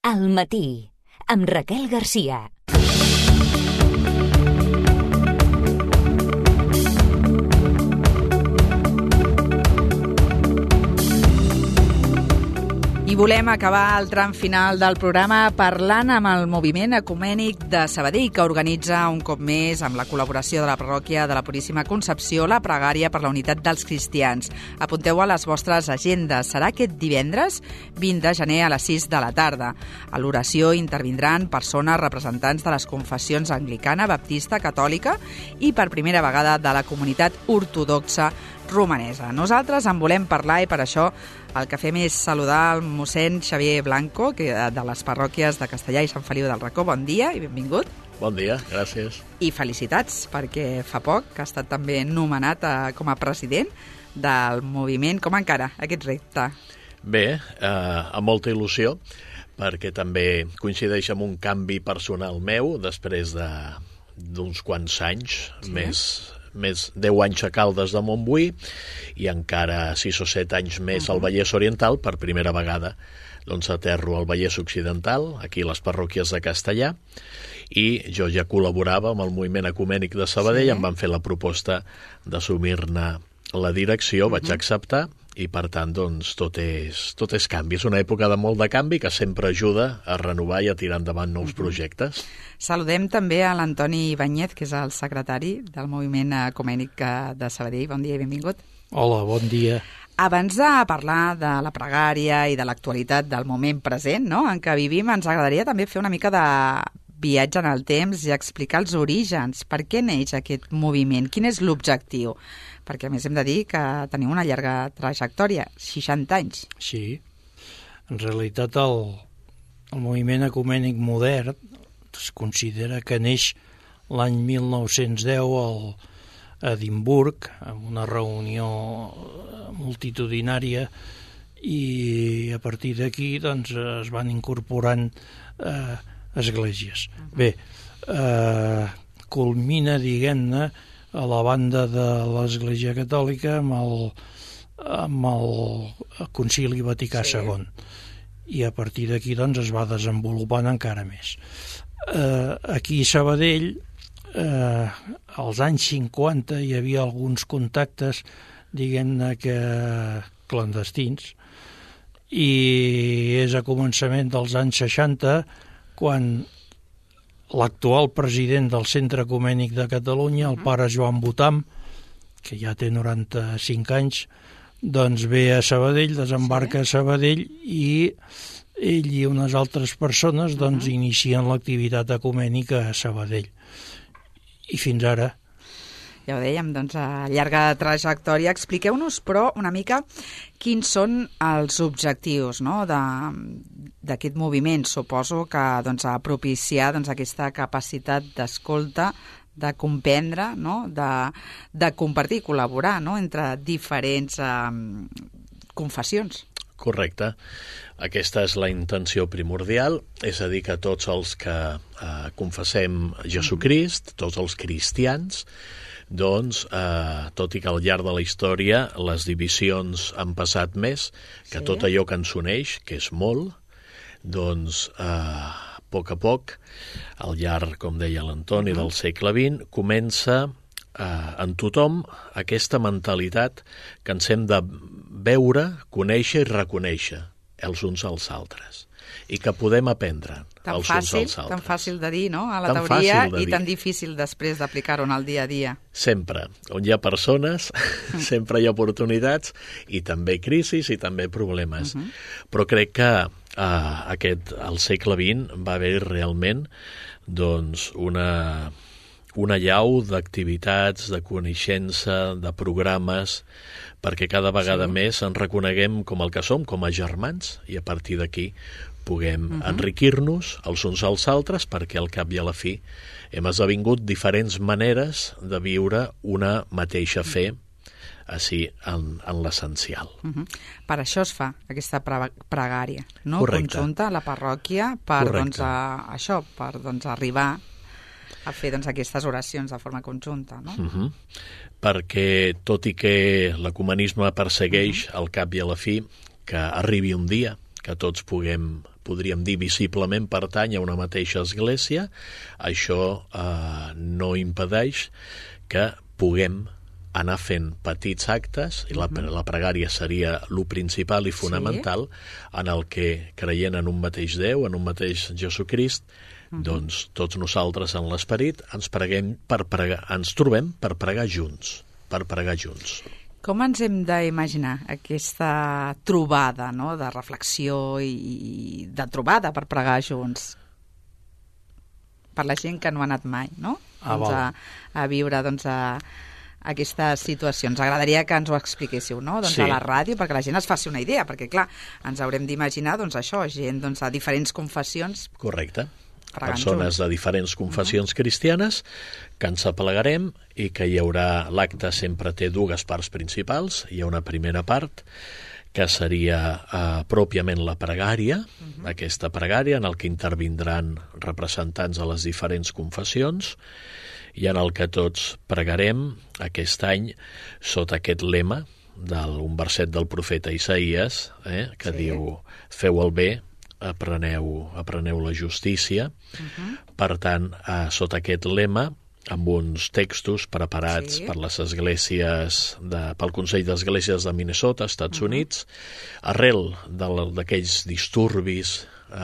Al matí, amb Raquel Garcia. I volem acabar el tram final del programa parlant amb el Moviment Ecumènic de Sabadell, que organitza un cop més, amb la col·laboració de la parròquia de la Puríssima Concepció, la pregària per la unitat dels cristians. Apunteu a les vostres agendes. Serà aquest divendres 20 de gener a les 6 de la tarda. A l'oració intervindran persones representants de les confessions anglicana, baptista, catòlica i per primera vegada de la comunitat ortodoxa romanesa. Nosaltres en volem parlar i per això el que fem és saludar el mossèn Xavier Blanco, que de les parròquies de Castellà i Sant Feliu del Racó. Bon dia i benvingut. Bon dia, gràcies. I felicitats, perquè fa poc que ha estat també nomenat com a president del moviment. Com encara aquest repte? Bé, amb molta il·lusió, perquè també coincideix amb un canvi personal meu després d'uns quants anys, sí? més 10 anys a Caldes de Montbui i encara 6 o 7 anys més al Vallès Oriental. Per primera vegada aterro al Vallès Occidental, aquí a les parròquies de Castellà, i jo ja col·laborava amb el Moviment Ecumènic de Sabadell, sí? Em van fer la proposta d'assumir-ne la direcció, vaig acceptar, i per tant doncs, tot és canvi. És una època de molt de canvi que sempre ajuda a renovar i a tirar endavant nous projectes. Saludem també a l'Antoni Ibáñez, que és el secretari del Moviment Ecumènic de Sabadell. Bon dia i benvingut. Hola, bon dia. Abans de parlar de la pregària i de l'actualitat del moment present, no?, en què vivim, ens agradaria també fer una mica de viatge en el temps i explicar els orígens. Per què neix aquest moviment? Quin és l'objectiu? Perquè, a més, hem de dir que teniu una llarga trajectòria, 60 anys. Sí. En realitat, el moviment ecumènic modern es considera que neix l'any 1910 a Edimburg, amb una reunió multitudinària, i a partir d'aquí doncs, es van incorporant esglésies. Bé, culmina, diguem-ne, a la banda de l'Església Catòlica amb el Concili Vaticà II. I a partir d'aquí doncs, es va desenvolupant encara més. Aquí a Sabadell, als anys 50, hi havia alguns contactes, diguem-ne que clandestins, i és a començament dels anys 60 quan l'actual president del Centre Ecumènic de Catalunya, el pare Joan Botam, que ja té 95 anys, doncs ve a Sabadell, desembarca a Sabadell, i ell i unes altres persones doncs inicien l'activitat ecumènica a Sabadell. I fins ara. Ja ho dèiem, doncs, a llarga trajectòria. Expliqueu-nos, però, una mica quins són els objectius, no?, d'aquest moviment. Suposo que doncs, a propiciar doncs, aquesta capacitat d'escolta, de comprendre, no?, de compartir i col·laborar, no?, entre diferents confessions. Correcte. Aquesta és la intenció primordial, és a dir, que tots els que confessem Jesucrist, tots els cristians, doncs, tot i que al llarg de la història les divisions han passat més que tot allò que ens uneix, que és molt, doncs, a poc, al llarg, com deia l'Antoni, del segle XX, comença en tothom aquesta mentalitat que ens hem de veure, conèixer i reconèixer els uns als altres, i que podem aprendre els uns als altres. Tan fàcil de dir, no?, a la teoria, i tan difícil després d'aplicar-ho en el dia a dia. Sempre. On hi ha persones, sempre hi ha oportunitats, i també crisis, i també problemes. Però crec que al segle XX va haver realment doncs, una llau d'activitats, de coneixença, de programes, perquè cada vegada més ens reconeguem com el que som, com a germans, i a partir d'aquí puguem enriquir-nos els uns als altres, perquè al cap i a la fi hem esdevingut diferents maneres de viure una mateixa fe, així en l'essencial. Per això es fa aquesta pregària, no?, correcte, conjunta a la parròquia per doncs, arribar a fer doncs, aquestes oracions de forma conjunta, no? Perquè tot i que l'ecumenisme persegueix al cap i a la fi que arribi un dia que tots puguem podríem dir visiblement pertany a una mateixa església, això no impedeix que puguem anar fent petits actes, i la pregària seria lo principal i fonamental, en el que, creient en un mateix Déu, en un mateix Jesucrist, doncs tots nosaltres en l'esperit ens trobem per pregar junts, Com ens hem d'imaginar aquesta trobada, no?, de reflexió i de trobada per pregar junts? Per la gent que no ha anat mai, no?, a viure, doncs, aquestes situacions. Agradaria que ens ho expliquéssiu, no?, doncs a la ràdio, perquè la gent es faci una idea, perquè, clar, ens haurem d'imaginar, doncs, això, gent, doncs, a diferents confessions. Correcte. Persones de diferents confessions cristianes que ens aplegarem i que hi haurà... L'acte sempre té dues parts principals. Hi ha una primera part que seria pròpiament la pregària, aquesta pregària en el que intervindran representants de les diferents confessions i en el que tots pregarem aquest any sota aquest lema d'un verset del profeta Isaïes, que diu: feu el bé, apreneu la justícia. Per tant, sota aquest lema, amb uns textos preparats per les esglésies, pel Consell d'Esglésies de Minnesota, Estats Units, arrel d'aquells disturbis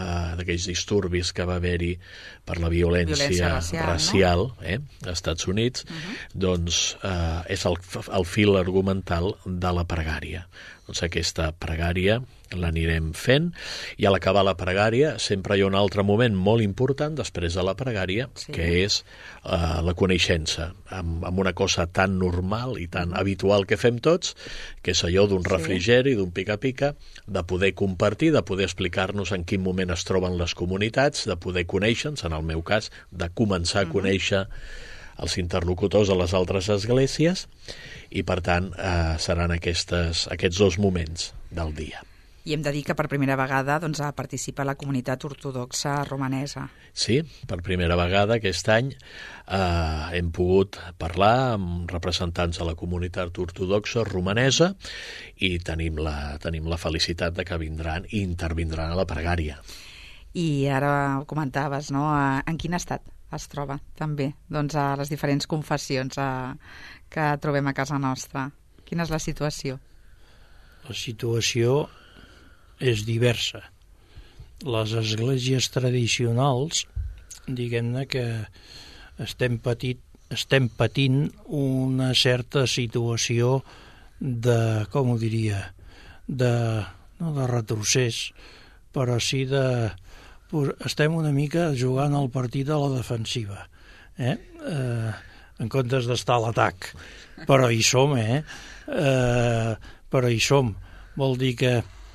que va haver-hi per la violència racial, als Estats Units, doncs és el fil argumental de la pregària. Doncs aquesta pregària l'anirem fent, i a l'acabar la pregària sempre hi ha un altre moment molt important després de la pregària, que és la coneixença, amb una cosa tan normal i tan habitual que fem tots, que és allò d'un refrigeri, d'un pica-pica, de poder compartir, de poder explicar-nos en quin moment es troben les comunitats, de poder conèixer-nos, en el meu cas, de començar a conèixer els interlocutors de les altres esglésies, i per tant seran aquests dos moments del dia. I hem de dir que per primera vegada doncs, participa la comunitat ortodoxa romanesa. Sí, per primera vegada aquest any hem pogut parlar amb representants de la comunitat ortodoxa romanesa i tenim la felicitat de que vindran i intervindran a la pregària. I ara ho comentaves, no? En quin estat es troba també doncs, a les diferents confessions que trobem a casa nostra? Quina és la situació? La situació és diversa. Les esglésies tradicionals, diguem-ne que estem patint una certa situació de, com ho diria, no de retrocés, però sí estem una mica jugant al partit a la defensiva, en comptes d'estar a l'atac. Però hi som, però hi som. Vol dir que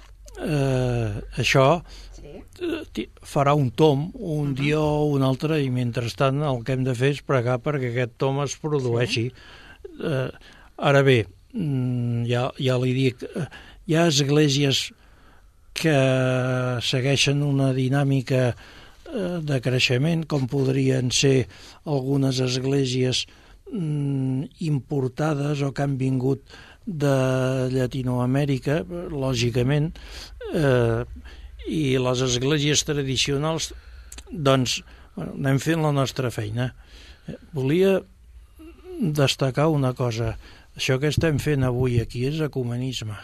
això farà un tom un dia o un altre, i mentrestant el que hem de fer és pregar perquè aquest tom es produeixi. Ara bé, ja li dic, hi ha esglésies que segueixen una dinàmica de creixement, com podrien ser algunes esglésies importades o que han vingut de Llatinoamèrica, lògicament, i les esglésies tradicionals, doncs, anem fent la nostra feina. Volia destacar una cosa. Això que estem fent avui aquí és ecumenisme.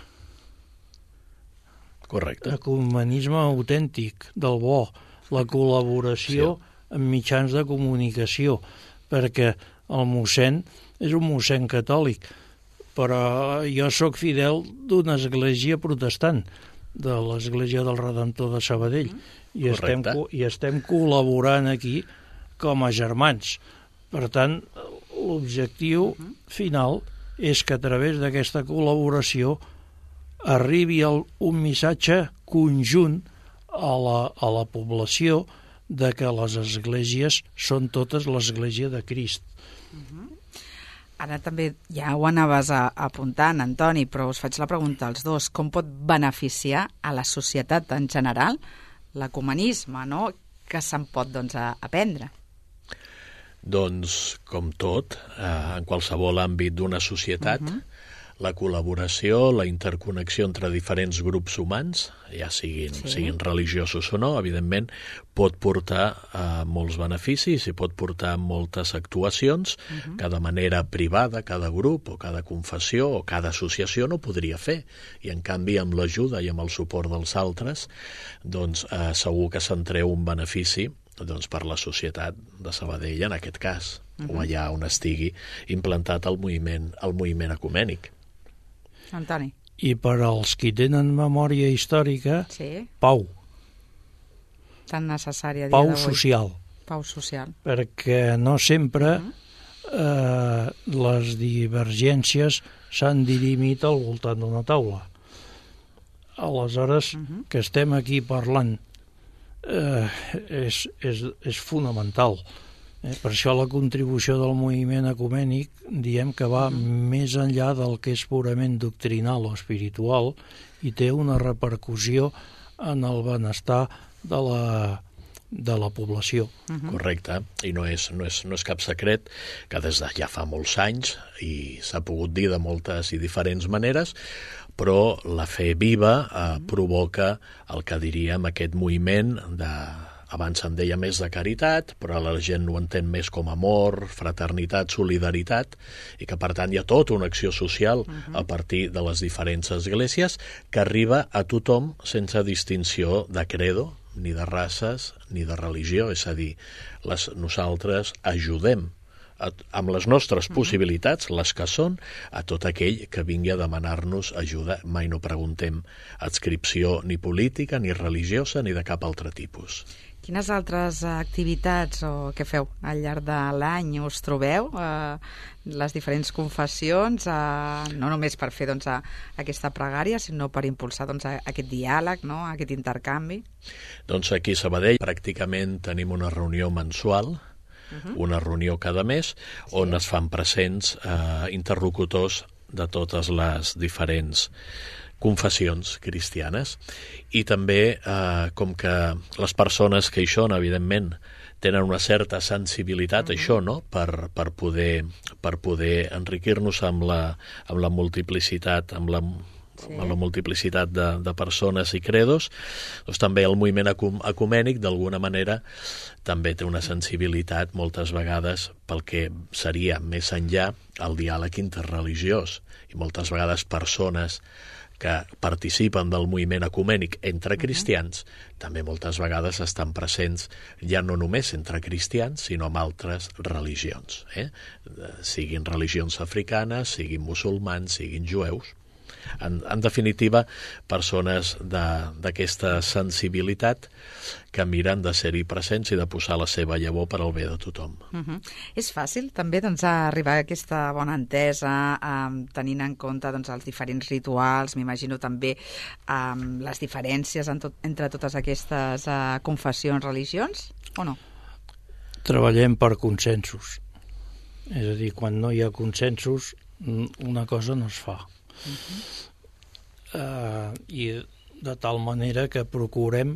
Correcte. Ecumenisme autèntic, del bo, la col·laboració amb mitjans de comunicació, perquè el mossèn és un mossèn catòlic, però jo sóc fidel d'una església protestant, de l'església del Redemptor de Sabadell, i estem col·laborant aquí com a germans. Per tant, l'objectiu final és que a través d'aquesta col·laboració arribi un missatge conjunt a la població de que les esglésies són totes l'església de Crist. Ara també ja ho anaves apuntant, Antoni, però us faig la pregunta als dos. Com pot beneficiar a la societat en general l'ecumenisme, no? Que se'n pot aprendre? Doncs, com tot, en qualsevol àmbit d'una societat, la col·laboració, la interconnexió entre diferents grups humans, ja siguin religiosos o no, evidentment, pot portar molts beneficis i pot portar moltes actuacions que de manera privada, cada grup o cada confessió o cada associació no podria fer. I, en canvi, amb l'ajuda i amb el suport dels altres, doncs segur que se'n treu un benefici per la societat de Sabadell, en aquest cas, o allà on estigui implantat el moviment ecumènic. Antoni. I per als qui tenen memòria històrica, pau. Tan necessària a dia d'avui. Social. Pau social. Perquè no sempre les divergències s'han dirimit al voltant d'una taula. Aleshores, que estem aquí parlant és fonamental. Per això la contribució del moviment ecumènic diem que va més enllà del que és purament doctrinal o espiritual i té una repercussió en el benestar de la població. Correcte, i no és cap secret que des de ja fa molts anys, i s'ha pogut dir de moltes i diferents maneres, però la fe viva provoca el que diríem aquest moviment abans se'n deia més de caritat, però la gent ho entén més com amor, fraternitat, solidaritat, i que per tant hi ha tota una acció social a partir de les diferents esglésies que arriba a tothom sense distinció de credo, ni de races, ni de religió. És a dir, nosaltres ajudem amb les nostres possibilitats, les que són, a tot aquell que vingui a demanar-nos ajuda. Mai no preguntem adscripció ni política, ni religiosa, ni de cap altre tipus. Quines altres activitats o què feu al llarg de l'any us trobeu? Les diferents confessions, no només per fer aquesta pregària, sinó per impulsar aquest diàleg, aquest intercanvi? Doncs aquí a Sabadell pràcticament tenim una reunió mensual, una reunió cada mes, on es fan presents interlocutors de totes les diferents confessions cristianes, i també com que les persones que hi són, evidentment, tenen una certa sensibilitat a això, no? per poder enriquir-nos amb la multiplicitat, amb la multiplicitat de persones i credos, doncs també el moviment ecumènic d'alguna manera també té una sensibilitat moltes vegades pel que seria més enllà el diàleg interreligiós, i moltes vegades persones que participen del moviment ecumènic entre cristians també moltes vegades estan presents ja no només entre cristians, sinó amb altres religions, siguin religions africanes, siguin musulmans, siguin jueus. En definitiva, persones d'aquesta sensibilitat que miren de ser-hi presents i de posar la seva llavor per al bé de tothom. És fàcil també arribar a aquesta bona entesa, tenint en compte els diferents rituals, m'imagino també les diferències entre totes aquestes confessions, religions, o no? Treballem per consensos. És a dir, quan no hi ha consensos, una cosa no es fa. I de tal manera que procurem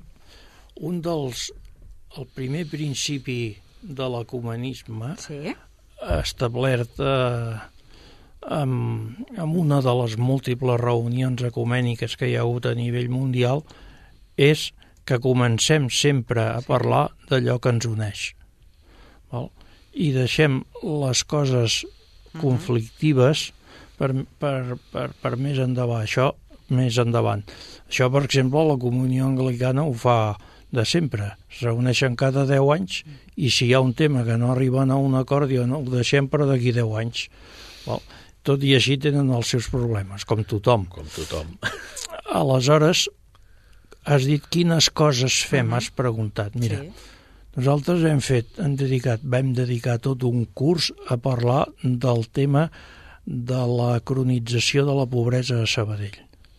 el primer principi de l'ecumenisme establert amb una de les múltiples reunions ecumèniques que hi ha hagut a nivell mundial és que comencem sempre a parlar d'allò que ens uneix, i deixem les coses conflictives per més endavant. Això, per exemple, la comunió anglicana ho fa de sempre. Es reuneixen cada 10 anys i si hi ha un tema que no arriben a un acord, ho deixem per d'aquí 10 anys. Tot i així tenen els seus problemes, com tothom. Aleshores, has dit quines coses fem, has preguntat. Mira, nosaltres vam dedicar tot un curs a parlar del tema de la cronització de la pobresa a Sabadell.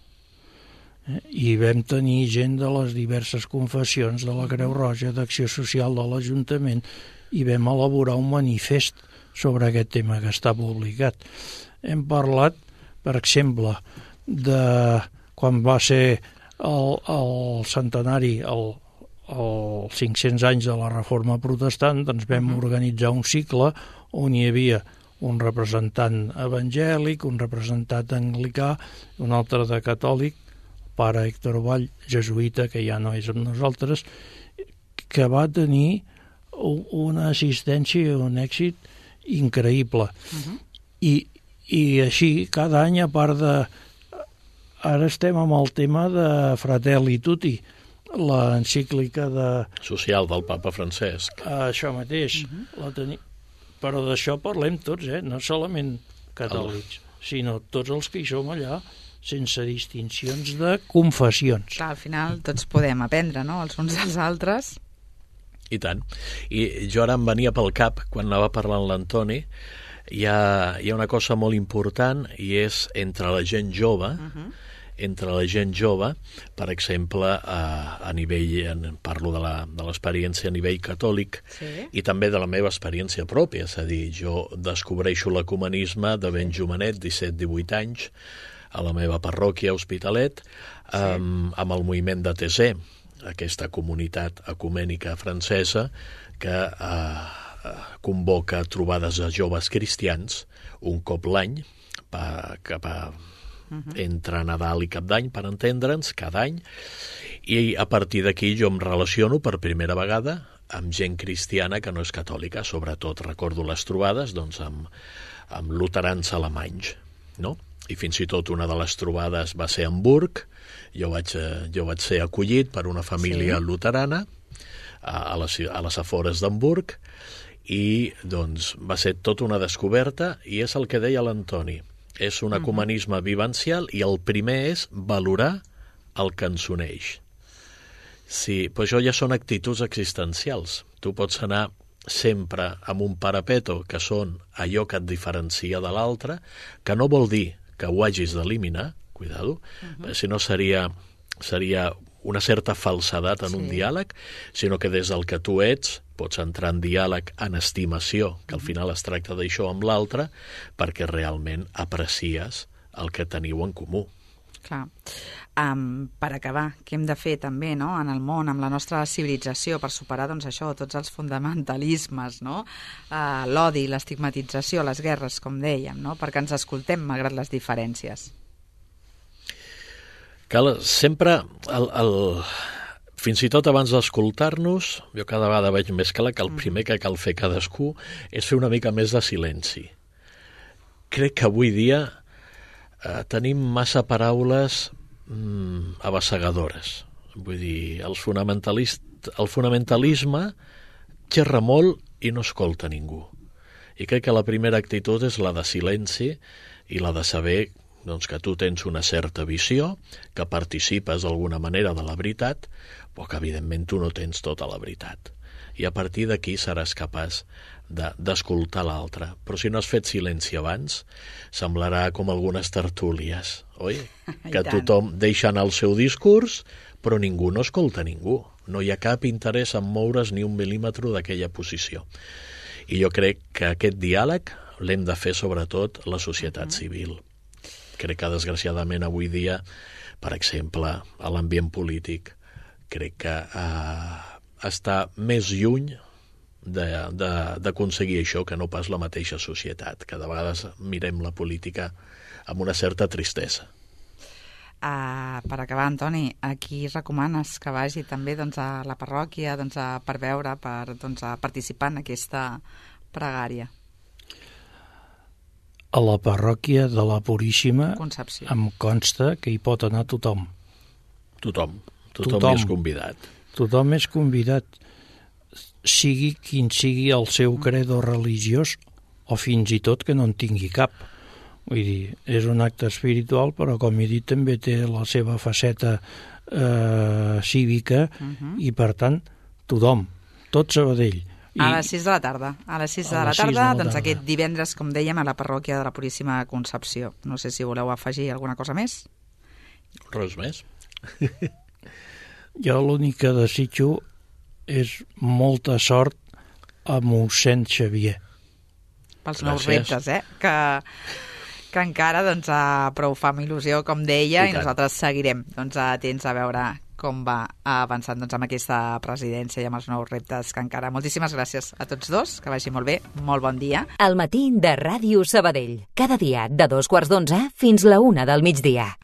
I vam tenir gent de les diverses confessions, de la Creu Roja, d'Acció Social, de l'Ajuntament, i vam elaborar un manifest sobre aquest tema que està publicat. Hem parlat, per exemple, de quan va ser el centenari, els 500 anys de la Reforma Protestant, doncs vam organitzar un cicle on hi havia un representant evangèlic, un representant anglicà, un altre de catòlic, pare Héctor Vall, jesuïta, que ja no és amb nosaltres, que va tenir una assistència i un èxit increïble. I així, cada any, a part de... Ara estem amb el tema de Fratelli Tutti, l'encíclica de... social del papa Francesc. Això mateix. Però d'això parlem tots, no solament catòlics, sinó tots els que hi som allà, sense distincions de confessions. Clar, al final tots podem aprendre, no?, els uns dels altres. I tant. I jo ara em venia pel cap, quan anava parlant l'Antoni, hi ha una cosa molt important, i és entre la gent jove, per exemple, a nivell, parlo de l'experiència a nivell catòlic, i també de la meva experiència pròpia, és a dir, jo descobreixo l'ecumenisme de ben jovenet, 17-18 anys, a la meva parròquia a Hospitalet, amb el moviment de TC, aquesta comunitat ecumènica francesa que convoca trobades de joves cristians un cop l'any, entre Nadal i Cap d'Any, per entendre'ns, cada any, i a partir d'aquí jo em relaciono per primera vegada amb gent cristiana que no és catòlica. Sobretot recordo les trobades amb luterans alemanys, no? I fins i tot una de les trobades va ser a Hamburg. Jo vaig ser acollit per una família luterana a les afores d'Hamburg, i doncs va ser tota una descoberta, i és el que deia l'Antoni. És un ecumenisme vivencial, i el primer és valorar el que ens uneix. Sí, però això ja són actituds existencials. Tu pots anar sempre amb un parapeto, que són allò que et diferencia de l'altre, que no vol dir que ho hagis d'eliminar, cuidado, si no seria una certa falsedat en un diàleg, sinó que des del que tu ets pots entrar en diàleg, en estimació, que al final es tracta d'això amb l'altre, perquè realment aprecies el que teniu en comú. Clar. Per acabar, què hem de fer també, no?, en el món, amb la nostra civilització, per superar, doncs, això, tots els fundamentalismes, no?, l'odi, l'estigmatització, les guerres, com dèiem, no?, perquè ens escoltem malgrat les diferències. Cal sempre, fins i tot abans d'escoltar-nos, jo cada vegada veig més clar que el primer que cal fer cadascú és fer una mica més de silenci. Crec que avui dia tenim massa paraules abassegadores. Vull dir, el fonamentalisme xerra molt i no escolta ningú. I crec que la primera actitud és la de silenci i la de saber doncs, que tu tens una certa visió, que participes d'alguna manera de la veritat, però que evidentment tu no tens tota la veritat. I a partir d'aquí seràs capaç d'escoltar l'altre. Però si no has fet silenci abans, semblarà com algunes tertúlies, oi? Que tothom deixa anar el seu discurs, però ningú no escolta ningú. No hi ha cap interès en moure's ni un mil·límetre d'aquella posició. I jo crec que aquest diàleg l'hem de fer sobretot la societat civil. Crec que, desgraciadament, avui dia, per exemple, a l'ambient polític, crec que està més lluny d'aconseguir això que no pas la mateixa societat, que de vegades mirem la política amb una certa tristesa. Per acabar, Antoni, a qui recomanes que vagi també a la parròquia per veure, per participar en aquesta pregària? A la parròquia de la Puríssima Concepció. Em consta que hi pot anar tothom. Tothom és convidat. Tothom és convidat, sigui quin sigui el seu credo religiós o fins i tot que no en tingui cap. Vull dir, és un acte espiritual, però com he dit també té la seva faceta cívica i per tant tothom, tot Sabadell. A les 6 de la tarda. A les 6 de la tarda, doncs aquest divendres, com dèiem, a la parròquia de la Puríssima Concepció. No sé si voleu afegir alguna cosa més. Res més. Jo l'únic que desitjo és molta sort a mossèn Xavier. Pels nous reptes, que encara prou fa amb il·lusió, com deia, i nosaltres seguirem atents a veure com va avançant amb aquesta presidència i amb els nous reptes que encara. Moltíssimes gràcies a tots dos, que vagi molt bé, molt bon dia. El matí de Ràdio Sabadell, cada dia de 2:15 fins la 1 del migdia.